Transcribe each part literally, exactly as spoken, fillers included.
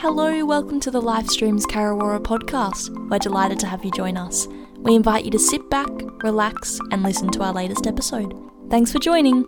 Hello, welcome to the Livestreams Karawara podcast. We're delighted to have you join us. We invite you to sit back, relax, and listen to our latest episode. Thanks for joining.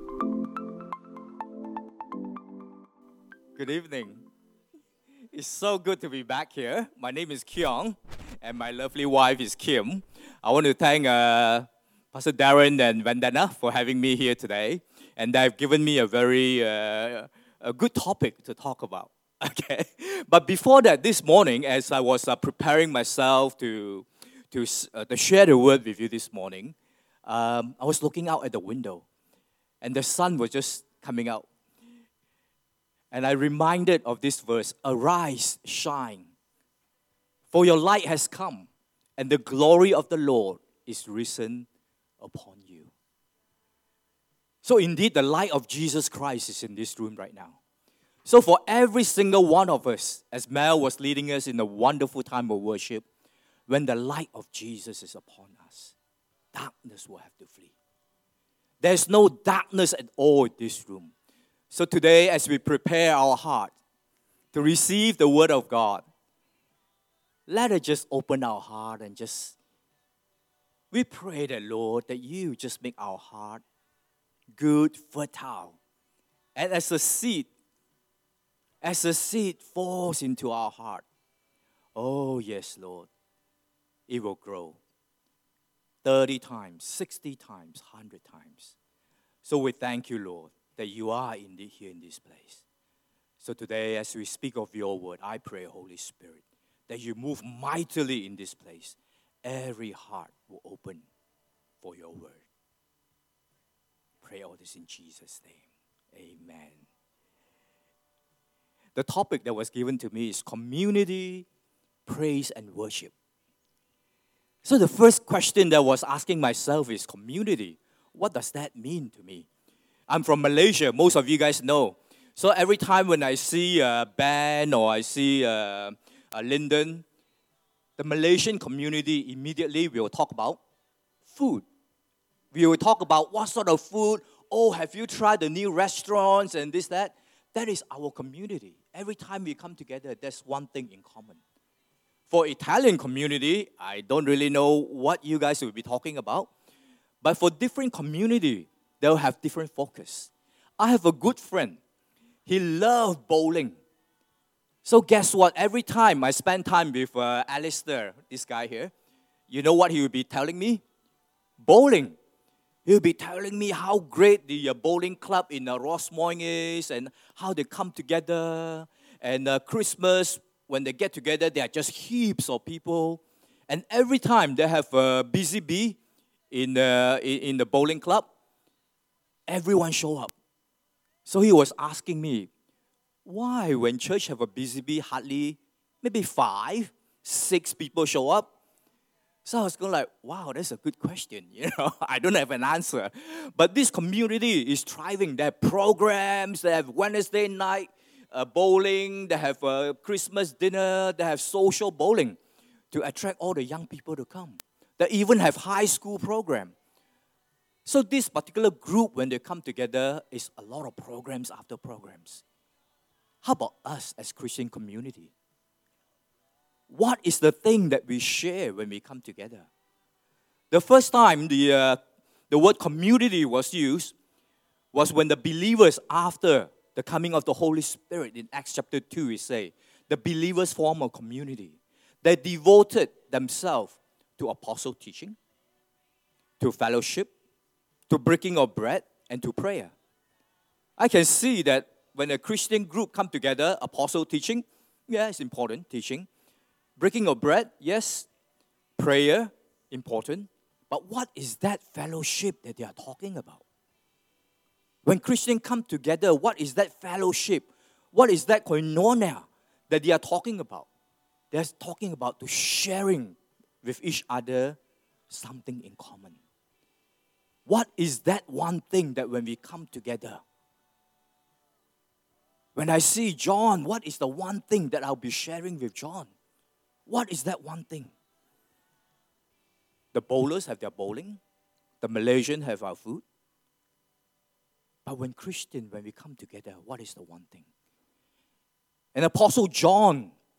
Good evening. It's so good to be back here. My name is Kyung, and my lovely wife is Kim. I want to thank uh, Pastor Darren and Vandana for having me here today, and they've given me a very uh, a good topic to talk about. Okay, but before that, this morning, as I was uh, preparing myself to to uh, to share the word with you this morning, um, I was looking out at the window, and the sun was just coming out. And I reminded of this verse, arise, shine, for your light has come, and the glory of the Lord is risen upon you. So indeed, the light of Jesus Christ is in this room right now. So for every single one of us, as Mel was leading us in a wonderful time of worship, when the light of Jesus is upon us, darkness will have to flee. There's no darkness at all in this room. So today, as we prepare our heart to receive the Word of God, let us just open our heart and just, we pray that, Lord, that you just make our heart good, fertile. And as a seed, as a seed falls into our heart, oh yes, Lord, it will grow thirty times, sixty times, one hundred times. So we thank you, Lord, that you are indeed here in this place. So today, as we speak of your word, I pray, Holy Spirit, that you move mightily in this place. Every heart will open for your word. Pray all this in Jesus' name. Amen. The topic that was given to me is community, praise, and worship. So the first question that I was asking myself is community. What does that mean to me? I'm from Malaysia, most of you guys know. So every time when I see a band or I see a, a Linden, the Malaysian community immediately will talk about food. We will talk about what sort of food. Oh, have you tried the new restaurants and this, that? That is our community. Every time we come together, there's one thing in common. For Italian community, I don't really know what you guys will be talking about. But for different community, they'll have different focus. I have a good friend. He loves bowling. So guess what? Every time I spend time with uh, Alistair, this guy here, you know what he will be telling me? Bowling. He'll be telling me how great the uh, bowling club in uh, Rossmoyne is and how they come together. And uh, Christmas, when they get together, there are just heaps of people. And every time they have a busy bee in, uh, in, in the bowling club, everyone show up. So he was asking me, why when church have a busy bee, hardly maybe five, six people show up? So I was going like, wow, that's a good question. You know, I don't have an answer. But this community is thriving. They have programs. They have Wednesday night uh, bowling. They have uh, Christmas dinner. They have social bowling to attract all the young people to come. They even have high school program. So this particular group, when they come together, is a lot of programs after programs. How about us as Christian community? What is the thing that we share when we come together? The first time the, uh, the word community was used was when the believers, after the coming of the Holy Spirit in Acts chapter two, we say, the believers form a community. They devoted themselves to apostle teaching, to fellowship, to breaking of bread, and to prayer. I can see that when a Christian group come together, apostle teaching, yeah, it's important, teaching. Breaking of bread, yes. Prayer, important. But what is that fellowship that they are talking about? When Christians come together, what is that fellowship? What is that koinonia that they are talking about? They're talking about to sharing with each other something in common. What is that one thing that when we come together? When I see John, what is the one thing that I'll be sharing with John? What is that one thing? The bowlers have their bowling. The Malaysians have our food. But when Christian, when we come together, what is the one thing? And Apostle John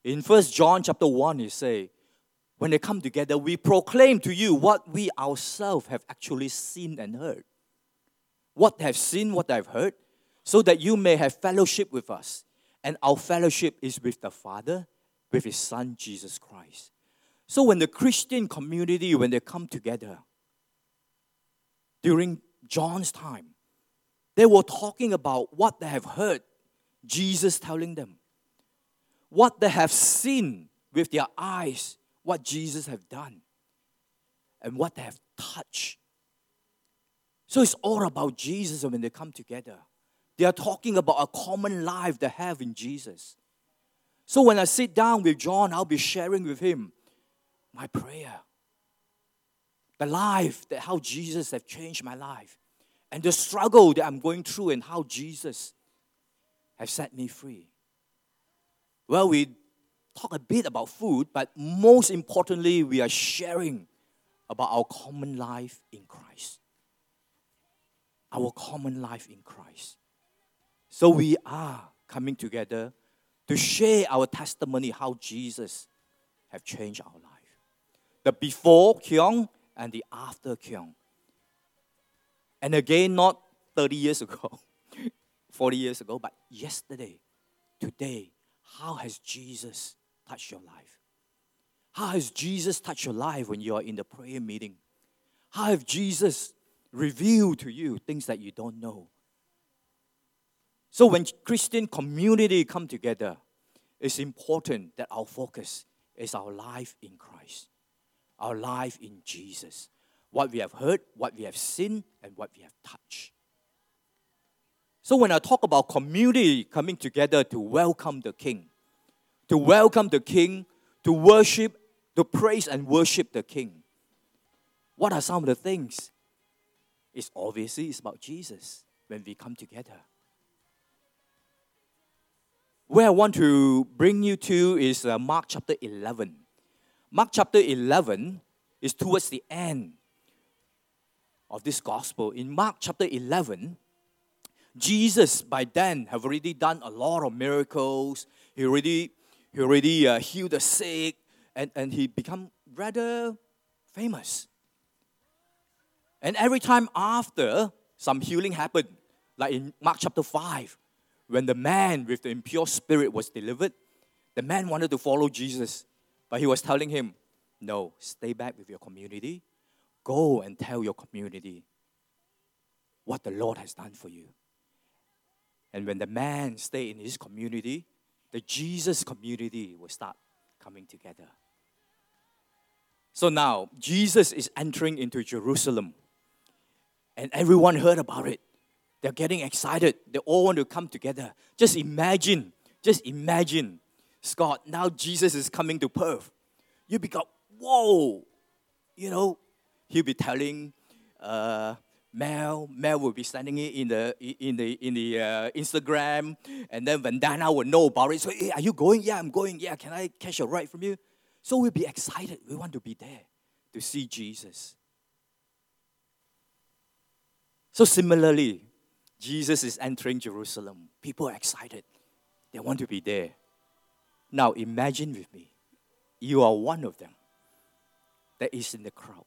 In First John chapter one, he say, when they come together, we proclaim to you what we ourselves have actually seen and heard. What they have seen, what they have heard, so that you may have fellowship with us. And our fellowship is with the Father, with His Son, Jesus Christ. So when the Christian community, when they come together, during John's time, they were talking about what they have heard Jesus telling them. What they have seen with their eyes, what Jesus have done. And what they have touched. So it's all about Jesus when they come together. They are talking about a common life they have in Jesus. So when I sit down with John, I'll be sharing with him my prayer. The life, that how Jesus have changed my life. And the struggle that I'm going through and how Jesus have set me free. Well, we talk a bit about food, but most importantly, we are sharing about our common life in Christ. Our common life in Christ. So we are coming together to share our testimony how Jesus have changed our life. The before Kyung and the after Kyung. And again, not thirty years ago, forty years ago, but yesterday, today, how has Jesus touched your life? How has Jesus touched your life when you are in the prayer meeting? How have Jesus revealed to you things that you don't know? So when Christian community come together, it's important that our focus is our life in Christ. Our life in Jesus. What we have heard, what we have seen, and what we have touched. So when I talk about community coming together to welcome the King, to welcome the King, to worship, to praise and worship the King, what are some of the things? It's obviously it's about Jesus when we come together. Where I want to bring you to is uh, Mark chapter eleven. Mark chapter eleven is towards the end of this gospel. In Mark chapter eleven, Jesus by then have already done a lot of miracles. He already, he already uh, healed the sick, and, and he become rather famous. And every time after some healing happened, like in Mark chapter five, when the man with the impure spirit was delivered, the man wanted to follow Jesus, but he was telling him, no, stay back with your community. Go and tell your community what the Lord has done for you. And when the man stayed in his community, the Jesus community will start coming together. So now, Jesus is entering into Jerusalem. And everyone heard about it. They're getting excited. They all want to come together. Just imagine, just imagine, Scott, now Jesus is coming to Perth. You become, whoa, you know, he'll be telling uh, Mel, Mel will be sending it in the in the in the uh, Instagram, and then Vandana will know about it. So, hey, are you going? Yeah, I'm going. Yeah, can I catch a ride from you? So we'll be excited. We want to be there to see Jesus. So similarly, Jesus is entering Jerusalem. People are excited. They want to be there. Now imagine with me, you are one of them that is in the crowd.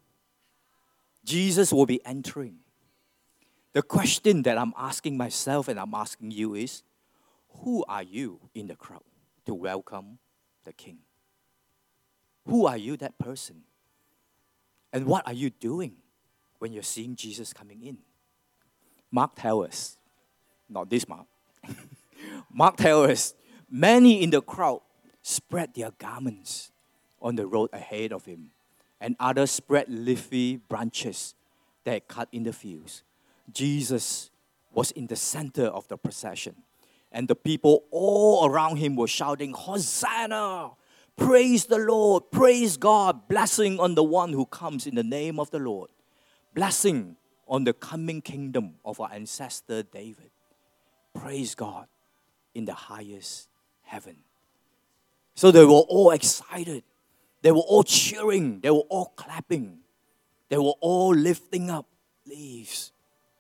Jesus will be entering. The question that I'm asking myself and I'm asking you is, who are you in the crowd to welcome the King? Who are you, that person? And what are you doing when you're seeing Jesus coming in? Mark tells us, not this Mark, Mark tells us, many in the crowd spread their garments on the road ahead of him, and others spread leafy branches that cut in the fields. Jesus was in the center of the procession, and the people all around him were shouting, Hosanna! Praise the Lord! Praise God! Blessing on the one who comes in the name of the Lord. Blessing on the coming kingdom of our ancestor David. Praise God in the highest heaven. So they were all excited. They were all cheering. They were all clapping. They were all lifting up leaves.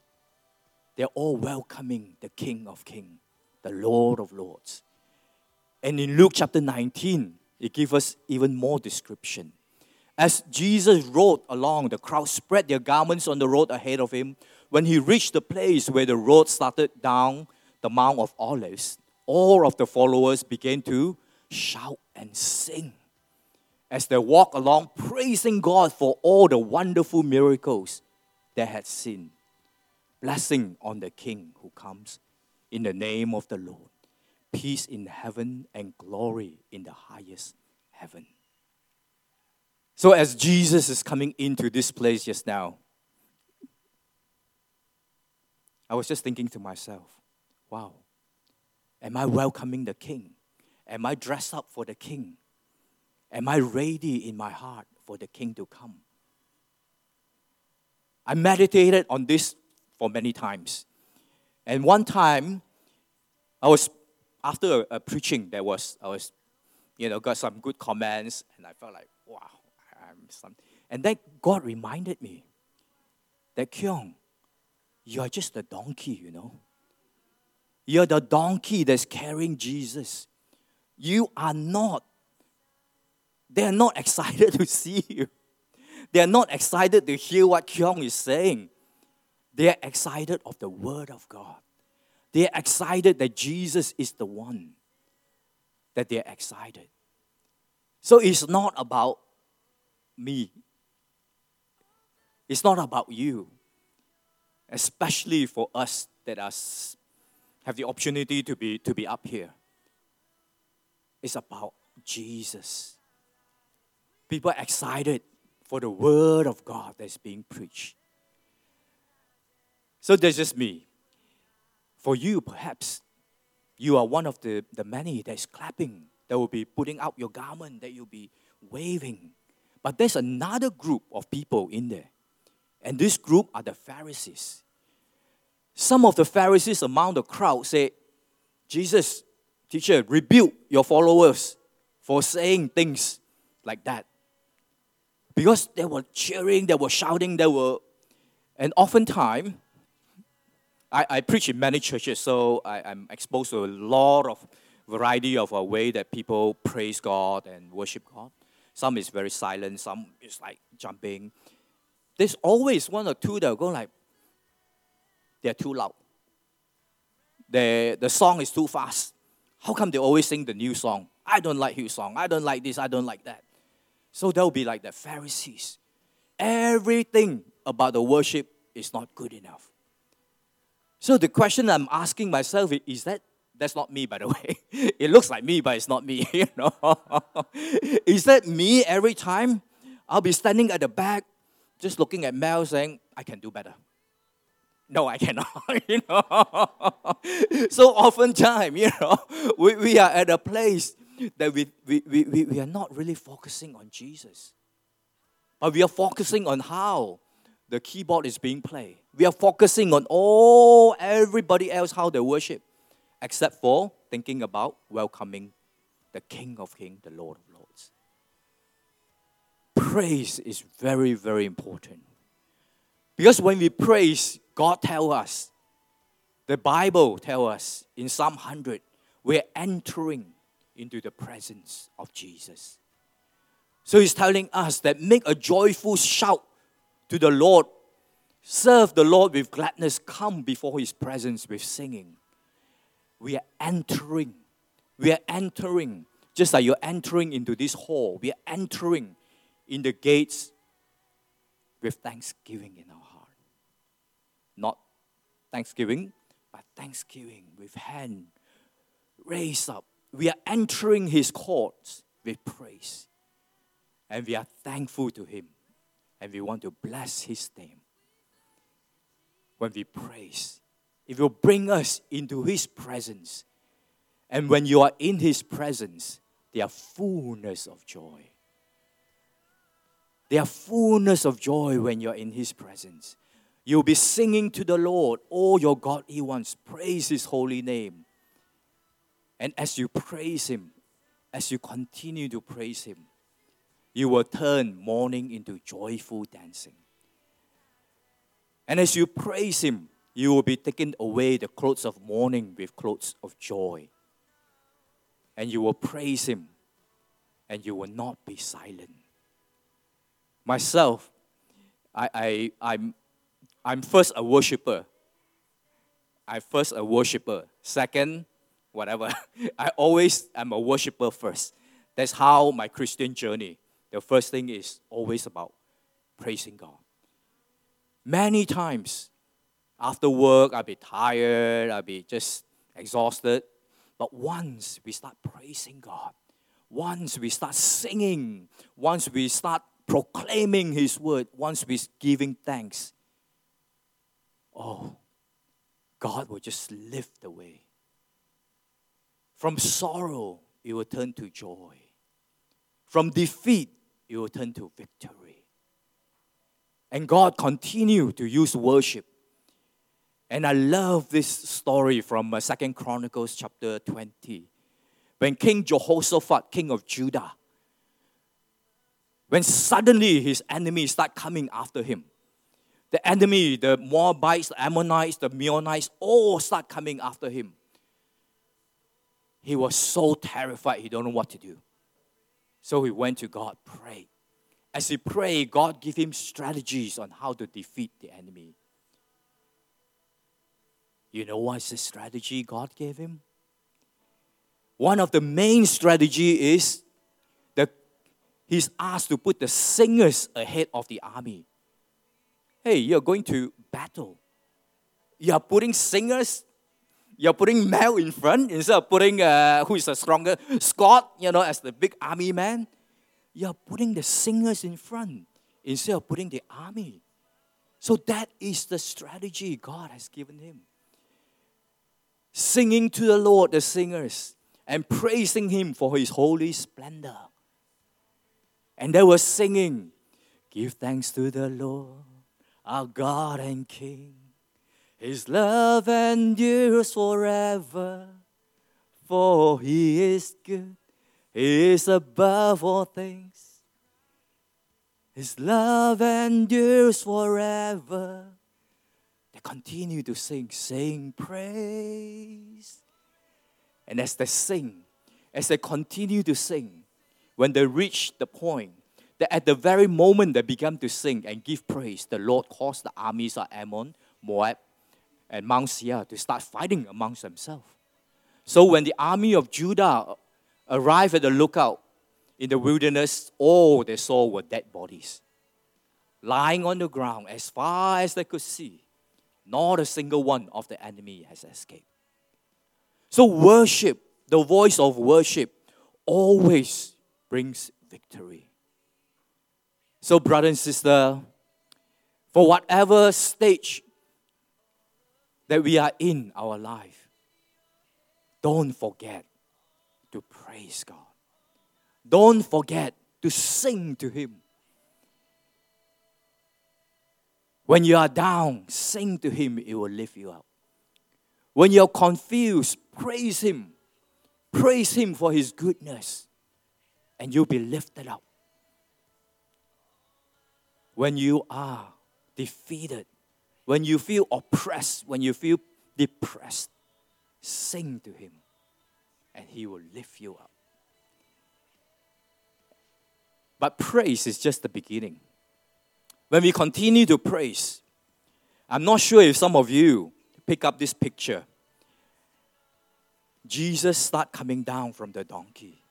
They're all welcoming the King of Kings, the Lord of Lords. And in Luke chapter nineteen, it gives us even more description. As Jesus rode along, the crowd spread their garments on the road ahead of him. When he reached the place where the road started down the Mount of Olives, all of the followers began to shout and sing as they walked along, praising God for all the wonderful miracles they had seen. Blessing on the King who comes in the name of the Lord. Peace in heaven and glory in the highest heaven. So as Jesus is coming into this place just now, I was just thinking to myself, wow, am I welcoming the King? Am I dressed up for the King? Am I ready in my heart for the King to come? I meditated on this for many times. And one time, I was, after a, a preaching, there was, I was, you know, got some good comments, and I felt like, wow, I'm some. And then God reminded me that, Kyung, you're just a donkey, you know. You're the donkey that's carrying Jesus. You are not. They're not excited to see you. They're not excited to hear what Kyung is saying. They're excited of the Word of God. They're excited that Jesus is the one that they're excited. So it's not about me. It's not about you. Especially for us that are, have the opportunity to be, to be up here. It's about Jesus. People are excited for the Word of God that's being preached. So that's just me. For you, perhaps, you are one of the, the many that's clapping, that will be putting out your garment, that you'll be waving. But there's another group of people in there. And this group are the Pharisees. Some of the Pharisees among the crowd say, Jesus, teacher, rebuke your followers for saying things like that. Because they were cheering, they were shouting, they were... And oftentimes, I, I preach in many churches, so I, I'm exposed to a lot of variety of a way that people praise God and worship God. Some is very silent, some is like jumping. There's always one or two that go like, they're too loud. The, the song is too fast. How come they always sing the new song? I don't like his song. I don't like this. I don't like that. So they'll be like the Pharisees. Everything about the worship is not good enough. So the question I'm asking myself is, is that, that's not me, by the way. It looks like me, but it's not me, you know. Is that me every time? I'll be standing at the back, just looking at Mel saying, I can do better. No, I cannot, you know. So oftentimes, you know, we, we are at a place that we, we, we, we are not really focusing on Jesus. But we are focusing on how the keyboard is being played. We are focusing on all, everybody else, how they worship, except for thinking about welcoming the King of Kings, the Lord of Lords. Praise is very, very important. Because when we praise, God tells us, the Bible tells us in Psalm one hundred, we're entering into the presence of Jesus. So He's telling us that make a joyful shout to the Lord. Serve the Lord with gladness. Come before His presence with singing. We are entering. We are entering. Just like you're entering into this hall, we are entering in the gates with thanksgiving in our heart. Not thanksgiving, but thanksgiving with hand raised up. We are entering His courts with praise. And we are thankful to Him. And we want to bless His name. When we praise, it will bring us into His presence. And when you are in His presence, there are fullness of joy. There are fullness of joy when you're in His presence. You'll be singing to the Lord, all your godly ones, praise His holy name. And as you praise Him, as you continue to praise Him, you will turn mourning into joyful dancing. And as you praise Him, you will be taking away the clothes of mourning with clothes of joy. and you will praise Him, and you will not be silent. Myself, I, I, I'm, I'm first a worshiper. I first a worshiper. Second, whatever. I always am a worshiper first. That's how my Christian journey. The first thing is always about praising God. Many times, after work, I'll be tired, I'll be just exhausted. But once we start praising God, once we start singing, once we start proclaiming His word, once we're giving thanks, oh, God will just lift the way. From sorrow, it will turn to joy. From defeat, it will turn to victory. And God continued to use worship. And I love this story from uh, Second Chronicles chapter twenty. When King Jehoshaphat, king of Judah, when suddenly his enemies start coming after him. The enemy, the Moabites, the Ammonites, the Meunites, all start coming after him. He was so terrified, he don't know what to do. So he went to God, prayed. As he prayed, God gave him strategies on how to defeat the enemy. You know what's the strategy God gave him? One of the main strategy is that he's asked to put the singers ahead of the army. Hey, you're going to battle. You're putting singers, you're putting Mel in front instead of putting uh, who is the stronger, Scott, you know, as the big army man. You're putting the singers in front instead of putting the army. So that is the strategy God has given him. Singing to the Lord, the singers, and praising Him for His holy splendor. And they were singing, give thanks to the Lord, our God and King. His love endures forever, for He is good. He is above all things. His love endures forever. They continue to sing, sing praise. And as they sing, as they continue to sing, when they reach the point that at the very moment they began to sing and give praise, the Lord caused the armies of Ammon, Moab, and Mount Seir to start fighting amongst themselves. So when the army of Judah arrived at the lookout in the wilderness, all they saw were dead bodies lying on the ground as far as they could see. Not a single one of the enemy has escaped. So worship, the voice of worship, always brings victory. So brother and sister, for whatever stage that we are in our life, don't forget to praise God. Don't forget to sing to Him. When you are down, sing to Him, it will lift you up. When you're confused, praise Him. Praise Him for His goodness, and you'll be lifted up. When you are defeated, when you feel oppressed, when you feel depressed, sing to Him, and He will lift you up. But praise is just the beginning. When we continue to praise, I'm not sure if some of you pick up this picture. Jesus start coming down from the donkey.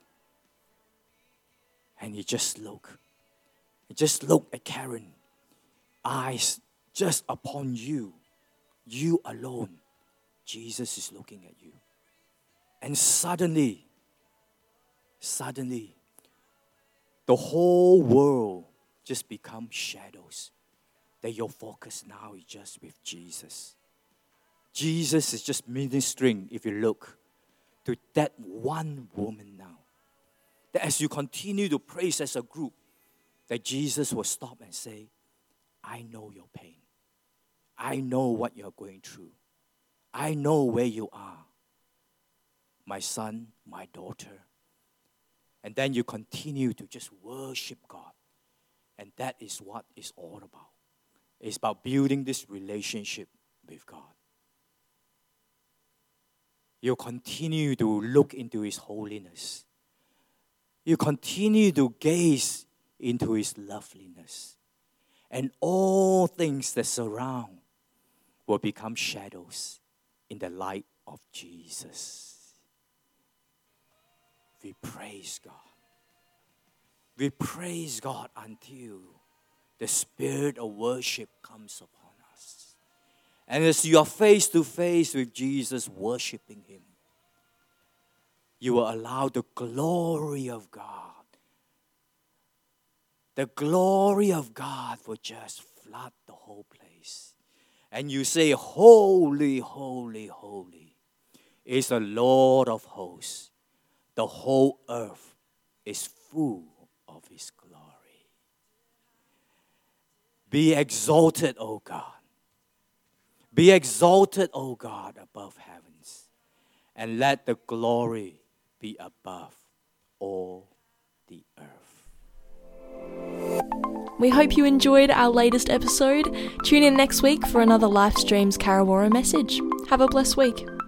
And he just looked. He just looked at Karen. Eyes just upon you. You alone. Jesus is looking at you. And suddenly, suddenly, the whole world just becomes shadows. That your focus now is just with Jesus. Jesus is just ministering, if you look, to that one woman now. That as you continue to praise as a group, that Jesus will stop and say, I know your pain. I know what you're going through. I know where you are. My son, my daughter. And then you continue to just worship God. And that is what it's all about. It's about building this relationship with God. You continue to look into His holiness. You continue to gaze into His loveliness. And all things that surround will become shadows in the light of Jesus. We praise God. We praise God until the spirit of worship comes upon us. And as you are face to face with Jesus, worshiping Him, you will allow the glory of God, the glory of God will just flood the whole place. And you say, holy, holy, holy is the Lord of hosts. The whole earth is full of His glory. Be exalted, O God. Be exalted, O God, above heavens. And let the glory be above all the earth. We hope you enjoyed our latest episode. Tune in next week for another Life Streams Karawara message. Have a blessed week.